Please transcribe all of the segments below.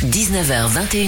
19h,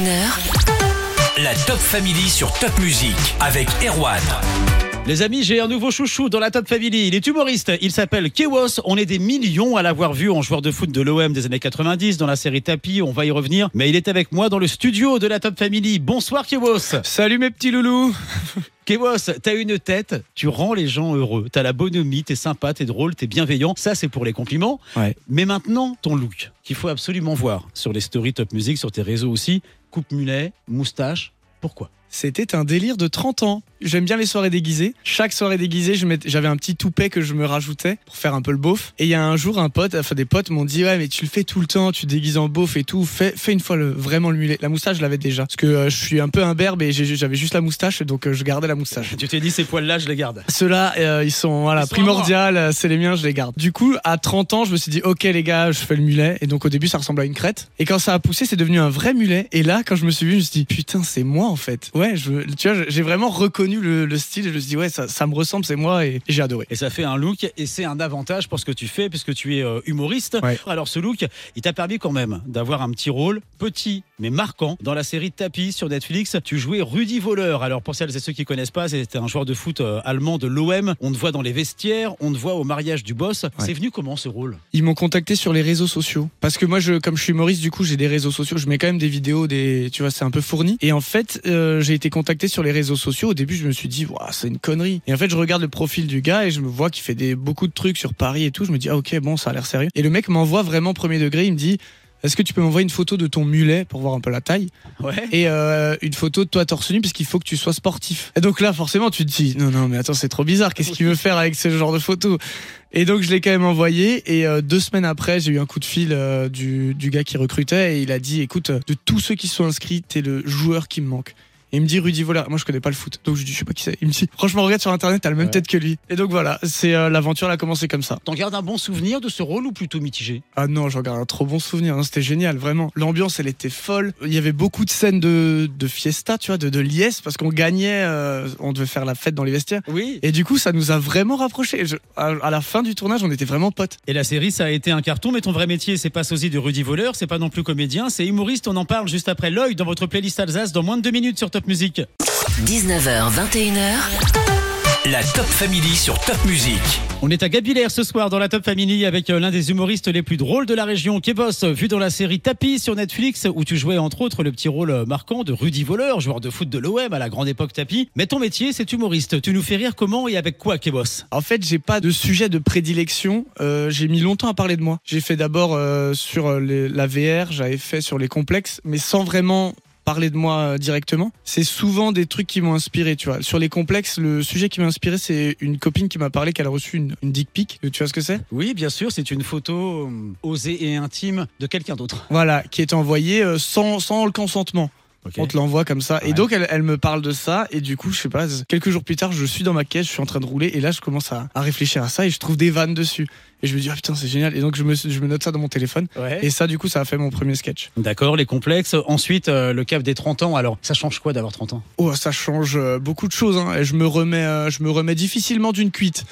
21h. La Top Family sur Top Music avec Erwan. Les amis, j'ai un nouveau chouchou dans la Top Family. Il est humoriste, il s'appelle Kewos. On est des millions à l'avoir vu en joueur de foot de l'OM des années 90 dans la série Tapi, on va y revenir. Mais il est avec moi dans le studio de la Top Family. Bonsoir Kewos. Salut mes petits loulous. Kewos, t'as une tête, tu rends les gens heureux. T'as la bonhomie, t'es sympa, t'es drôle, t'es bienveillant. Ça, c'est pour les compliments. Ouais. Mais maintenant, ton look, qu'il faut absolument voir sur les stories Top Music, sur tes réseaux aussi. Coupe mulet, moustache, pourquoi ? C'était un délire de 30 ans. J'aime bien les soirées déguisées. Chaque soirée déguisée, j'avais un petit toupet que je me rajoutais pour faire un peu le beauf. Et il y a un jour, des potes m'ont dit ouais mais tu le fais tout le temps, tu te déguises en beauf et tout. Fais une fois vraiment le mulet. La moustache, je l'avais déjà. Parce que je suis un peu imberbe et j'avais juste la moustache, donc je gardais la moustache. Tu t'es dit ces poils-là, je les garde. Ceux-là, ils sont primordial. C'est les miens, je les garde. Du coup, à 30 ans, je me suis dit ok les gars, je fais le mulet. Et donc au début, ça ressemblait à une crête. Et quand ça a poussé, c'est devenu un vrai mulet. Et là, quand je me suis vu, je me suis dit putain, c'est moi en fait. Ouais, tu vois, j'ai vraiment reconnu le style et je me suis dit ouais ça me ressemble, c'est moi et j'ai adoré. Et ça fait un look et c'est un avantage pour ce que tu fais puisque tu es humoriste. Ouais. Alors ce look, il t'a permis quand même d'avoir un petit rôle, petit mais marquant, dans la série Tapi sur Netflix. Tu jouais Rudi Völler. Alors pour celles et ceux qui connaissent pas, c'était un joueur de foot allemand de l'OM. On te voit dans les vestiaires, on te voit au mariage du boss. Ouais. C'est venu comment ce rôle ? Ils m'ont contacté sur les réseaux sociaux parce que moi comme je suis humoriste, du coup j'ai des réseaux sociaux, je mets quand même des vidéos, tu vois, c'est un peu fourni. Et en fait j'ai été contacté sur les réseaux sociaux. Au début je me suis dit c'est une connerie. Et en fait je regarde le profil du gars et je me vois qu'il fait beaucoup de trucs sur Paris et tout. Je me dis ok bon, ça a l'air sérieux. Et le mec m'envoie vraiment premier degré. Il me dit est-ce que tu peux m'envoyer une photo de ton mulet pour voir un peu la taille ? Ouais. Et une photo de toi torse nu puisqu'il faut que tu sois sportif. Et donc là forcément tu te dis non mais attends, c'est trop bizarre, qu'est-ce qu'il veut faire avec ce genre de photos ? Et donc je l'ai quand même envoyé et 2 semaines après j'ai eu un coup de fil du gars qui recrutait et il a dit écoute, de tous ceux qui sont inscrits, t'es le joueur qui me manque. Et il me dit Rudi Völler. Moi je connais pas le foot, donc je dis je sais pas qui c'est. Il me dit franchement regarde sur internet, t'as la même tête que lui. Et donc voilà, c'est l'aventure a commencé comme ça. T'en gardes un bon souvenir de ce rôle ou plutôt mitigé ? Ah non, j'en garde un trop bon souvenir. Non, c'était génial, vraiment. L'ambiance elle était folle. Il y avait beaucoup de scènes de fiesta, tu vois, de liesse parce qu'on gagnait, on devait faire la fête dans les vestiaires. Oui. Et du coup ça nous a vraiment rapprochés. À la fin du tournage on était vraiment potes. Et la série ça a été un carton, mais ton vrai métier c'est pas sosie de Rudi Völler, c'est pas non plus comédien, c'est humoriste. On en parle juste après l'œil dans votre playlist Alsace dans moins de 2 minutes sur Top Music. 19h, 21h. La Top Family sur Top Music. On est à Gabillère ce soir dans la Top Family avec l'un des humoristes les plus drôles de la région, Kewos, vu dans la série Tapi sur Netflix où tu jouais entre autres le petit rôle marquant de Rudi Völler, joueur de foot de l'OM à la grande époque Tapi. Mais ton métier c'est humoriste. Tu nous fais rire comment et avec quoi, Kewos ? En fait, j'ai pas de sujet de prédilection. J'ai mis longtemps à parler de moi. J'ai fait d'abord sur la VR, j'avais fait sur les complexes, mais sans vraiment parler de moi directement. C'est souvent des trucs qui m'ont inspiré, tu vois. Sur les complexes, le sujet qui m'a inspiré, c'est une copine qui m'a parlé qu'elle a reçu une dick pic. Tu vois ce que c'est ? Oui, bien sûr, c'est une photo osée et intime de quelqu'un d'autre. Voilà, qui est envoyée sans le consentement. Okay. On te l'envoie comme ça. Ouais. Et donc, elle me parle de ça. Et du coup, je sais pas, quelques jours plus tard, je suis dans ma caisse, je suis en train de rouler. Et là, je commence à réfléchir à ça et je trouve des vannes dessus. Et je me dis, putain, c'est génial. Et donc, je me note ça dans mon téléphone. Ouais. Et ça, du coup, ça a fait mon premier sketch. D'accord, les complexes. Ensuite, le cap des 30 ans. Alors, ça change quoi d'avoir 30 ans ? Oh, ça change beaucoup de choses. Hein. Et je me remets difficilement d'une cuite.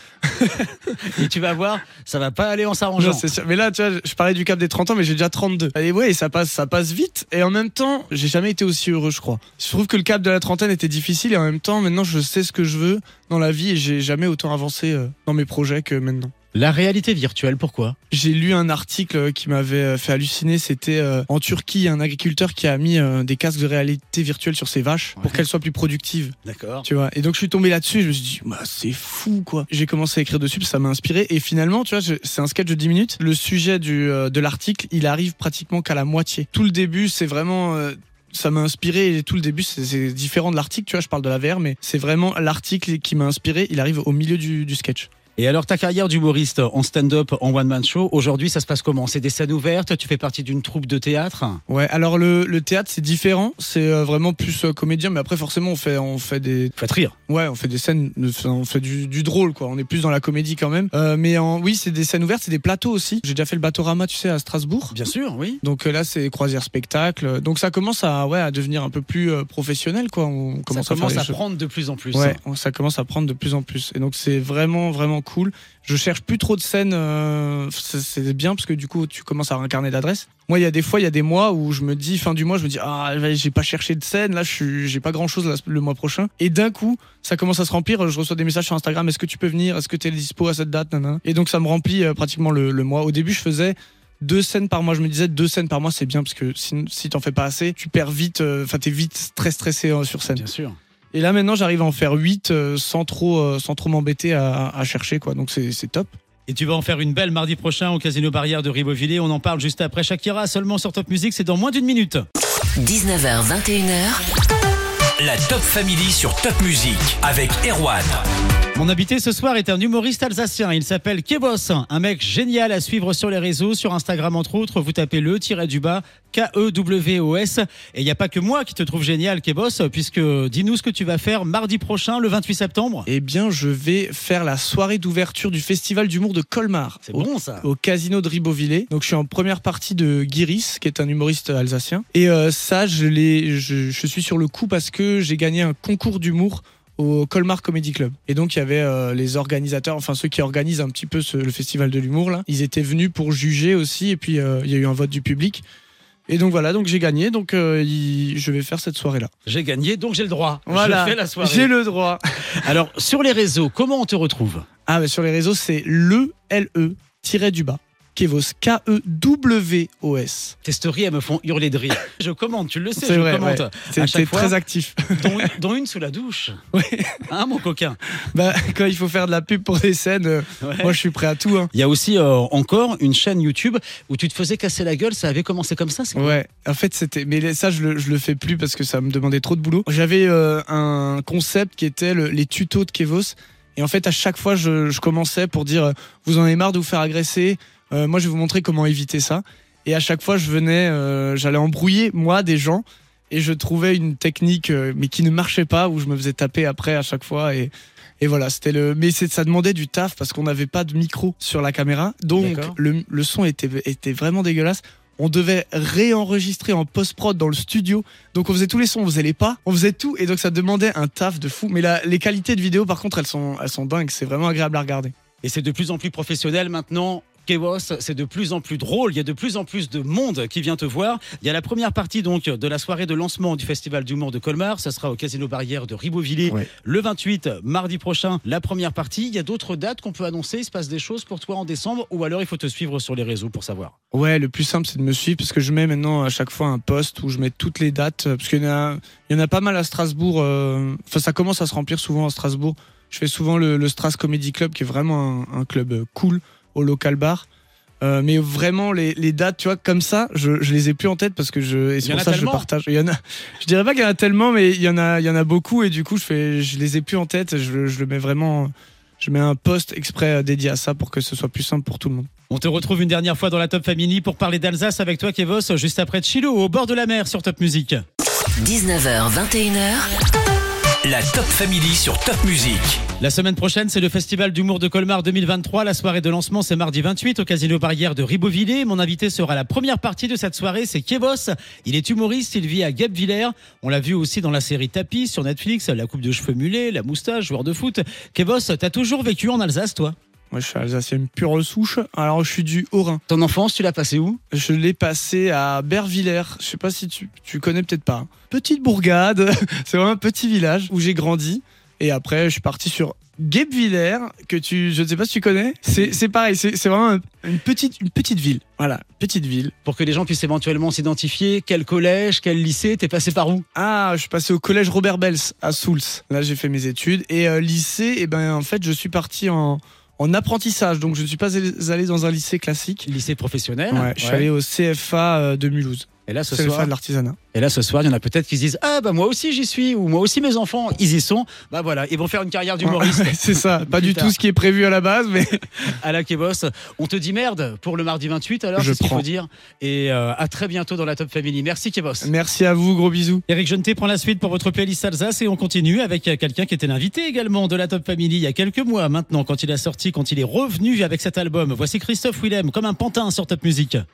Et tu vas voir, ça va pas aller en s'arrangeant. Non, c'est sûr. Mais là, tu vois, je parlais du cap des 30 ans, mais j'ai déjà 32. Et ouais, ça passe vite. Et en même temps, j'ai jamais été aussi heureux, je crois. Je trouve que le cap de la trentaine était difficile. Et en même temps, maintenant, je sais ce que je veux dans la vie. Et j'ai jamais autant avancé dans mes projets que maintenant. La réalité virtuelle, pourquoi ? J'ai lu un article qui m'avait fait halluciner. C'était en Turquie, un agriculteur qui a mis des casques de réalité virtuelle sur ses vaches pour qu'elles soient plus productives. D'accord. Tu vois. Et donc je suis tombé là-dessus et je me suis dit, c'est fou quoi. J'ai commencé à écrire dessus, ça m'a inspiré. Et finalement, tu vois, c'est un sketch de 10 minutes. Le sujet de l'article, il arrive pratiquement qu'à la moitié. Tout le début, c'est vraiment... ça m'a inspiré et tout le début c'est différent de l'article, tu vois, je parle de la VR, mais c'est vraiment l'article qui m'a inspiré, il arrive au milieu du sketch. Et alors ta carrière d'humoriste en stand-up, en one-man show, aujourd'hui ça se passe comment ? C'est des scènes ouvertes ? Tu fais partie d'une troupe de théâtre ? Ouais, alors le théâtre c'est différent, c'est vraiment plus comédien, mais après forcément on fait des... Faites rire. Ouais, on fait des scènes, on fait du drôle quoi, on est plus dans la comédie quand même. Mais oui, c'est des scènes ouvertes, c'est des plateaux aussi. J'ai déjà fait le Batorama, tu sais, à Strasbourg. Bien sûr, oui. Donc là c'est croisière spectacle, donc ça commence à devenir un peu plus professionnel quoi. Ça commence à prendre de plus en plus. Ouais, ça commence à prendre de plus en plus. Et donc c'est vraiment cool. Je cherche plus trop de scènes. C'est bien parce que du coup, tu commences à avoir un carnet d'adresses. Moi, il y a des mois où je me dis, fin du mois, je me dis, j'ai pas cherché de scène. Là, j'ai pas grand chose le mois prochain. Et d'un coup, ça commence à se remplir. Je reçois des messages sur Instagram. Est-ce que tu peux venir? Est-ce que tu es dispo à cette date? Nanana. Et donc, ça me remplit pratiquement le mois. Au début, je faisais 2 scènes par mois. Je me disais 2 scènes par mois, c'est bien parce que si t'en fais pas assez, tu perds vite. T'es vite très stressé sur scène. Bien sûr. Et là maintenant j'arrive à en faire 8 sans trop m'embêter à chercher quoi. Donc c'est top. Et tu vas en faire une belle mardi prochain au Casino Barrière de Ribeauvillé. On en parle juste après Shakira, seulement sur Top Music, c'est dans moins d'1 minute. 19h, 21h. La Top Family sur Top Music avec Erwan. Mon invité ce soir est un humoriste alsacien. Il s'appelle Kebos, un mec génial à suivre sur les réseaux, sur Instagram entre autres. Vous tapez le-du-bas Kewos. Et il n'y a pas que moi qui te trouve génial, Kebos, puisque dis-nous ce que tu vas faire mardi prochain, le 28 septembre. Eh bien, je vais faire la soirée d'ouverture du festival d'humour de Colmar. C'est bon ça. Au Casino de Ribeauvillé. Donc, je suis en première partie de Guiris, qui est un humoriste alsacien. Et ça, je suis sur le coup parce que j'ai gagné un concours d'humour au Colmar Comedy Club. Et donc il y avait les organisateurs, enfin ceux qui organisent un petit peu le festival de l'humour là. Ils étaient venus pour juger aussi et puis il y a eu un vote du public. Et donc voilà, donc j'ai gagné, donc je vais faire cette soirée là. J'ai gagné, donc j'ai le droit. Voilà, je fais la soirée. j'ai le droit. Alors sur les réseaux, comment on te retrouve? Sur les réseaux c'est le-du-bas Kewos, Kewos. Tes stories, elles me font hurler de rire. Je commente, tu le sais, C'est je vrai, commente. ouais. À C'est chaque fois, très actif. dont une sous la douche. Ouais. Hein, mon coquin? Quand il faut faire de la pub pour des scènes, Ouais. moi je suis prêt à tout. Hein. Il y a aussi encore une chaîne YouTube où tu te faisais casser la gueule. Ça avait commencé comme ça, c'est quoi? Ouais, en fait mais ça je le fais plus parce que ça me demandait trop de boulot. J'avais un concept qui était les tutos de Kewos. Et en fait à chaque fois je commençais pour dire vous en avez marre de vous faire agresser, moi je vais vous montrer comment éviter ça. Et à chaque fois je venais, j'allais embrouiller moi des gens et je trouvais une technique mais qui ne marchait pas, où je me faisais taper après à chaque fois. Et voilà, mais ça demandait du taf parce qu'on n'avait pas de micro sur la caméra, donc le son était vraiment dégueulasse. On devait réenregistrer en post-prod dans le studio. Donc on faisait tous les sons, on faisait les pas, on faisait tout. Et donc ça demandait un taf de fou. Mais les qualités de vidéo, par contre, elles sont dingues. C'est vraiment agréable à regarder. Et c'est de plus en plus professionnel maintenant. Kewos, c'est de plus en plus drôle, il y a de plus en plus de monde qui vient te voir. Il y a la première partie donc de la soirée de lancement du Festival d'humour de Colmar, ça sera au Casino Barrière de Ribeauvillé, ouais. Le 28, mardi prochain, la première partie. Il y a d'autres dates qu'on peut annoncer, il se passe des choses pour toi en décembre, ou alors il faut te suivre sur les réseaux pour savoir? Ouais, le plus simple c'est de me suivre parce que je mets maintenant à chaque fois un post où je mets toutes les dates, parce qu'il y en a pas mal à Strasbourg, ça commence à se remplir souvent à Strasbourg. Je fais souvent le Stras Comedy Club qui est vraiment un club cool au local bar. Mais vraiment les dates, tu vois, comme ça, je les ai plus en tête parce que c'est pour ça que je partage. Il y en a, je dirais pas qu'il y en a tellement, mais il y en a beaucoup et du coup je les ai plus en tête. Je le mets vraiment, je mets un post exprès dédié à ça pour que ce soit plus simple pour tout le monde. On te retrouve une dernière fois dans la Top Family pour parler d'Alsace avec toi, Kewos, juste après Chilo, au bord de la mer sur Top Music. 19h, 21h. La Top Family sur Top Music. La semaine prochaine, c'est le Festival d'humour de Colmar 2023. La soirée de lancement, c'est mardi 28 au Casino Barrière de Ribeauvillé. Mon invité sera la première partie de cette soirée, c'est Kebos. Il est humoriste, il vit à Guebwiller. On l'a vu aussi dans la série Tapis sur Netflix, la coupe de cheveux mulet, la moustache, joueur de foot. Kebos, t'as toujours vécu en Alsace, toi? Moi, je suis alsacien pure souche. Alors, je suis du Haut-Rhin. Ton enfance, tu l'as passée où? Je l'ai passée à Bervillers. Je sais pas si tu connais, peut-être pas. Petite bourgade. C'est vraiment un petit village où j'ai grandi. Et après, je suis parti sur Guebwiller, je ne sais pas si tu connais. C'est pareil, c'est vraiment une petite ville. Voilà, petite ville. Pour que les gens puissent éventuellement s'identifier, quel collège, quel lycée, t'es passé par où? Je suis passé au collège Robert Bels à Soultz. Là, j'ai fait mes études. Et lycée, en fait, je suis parti en apprentissage, donc je ne suis pas allé dans un lycée classique. Lycée professionnel? Ouais, je suis allé au CFA de Mulhouse. Et là, ce soir, de l'artisanat. Et là, ce soir, il y en a peut-être qui se disent moi aussi j'y suis, ou moi aussi mes enfants, ils y sont. Voilà, ils vont faire une carrière d'humoriste. C'est ça, pas du tout ce qui est prévu à la base, mais. À la Kebos, on te dit merde pour le mardi 28, alors c'est ce qu'il faut dire. Et à très bientôt dans la Top Family. Merci Kebos. Merci à vous, gros bisous. Eric Jeantet prend la suite pour votre playlist Alsace et on continue avec quelqu'un qui était l'invité également de la Top Family il y a quelques mois maintenant, quand il est revenu avec cet album. Voici Christophe Willem comme un pantin sur Top Music.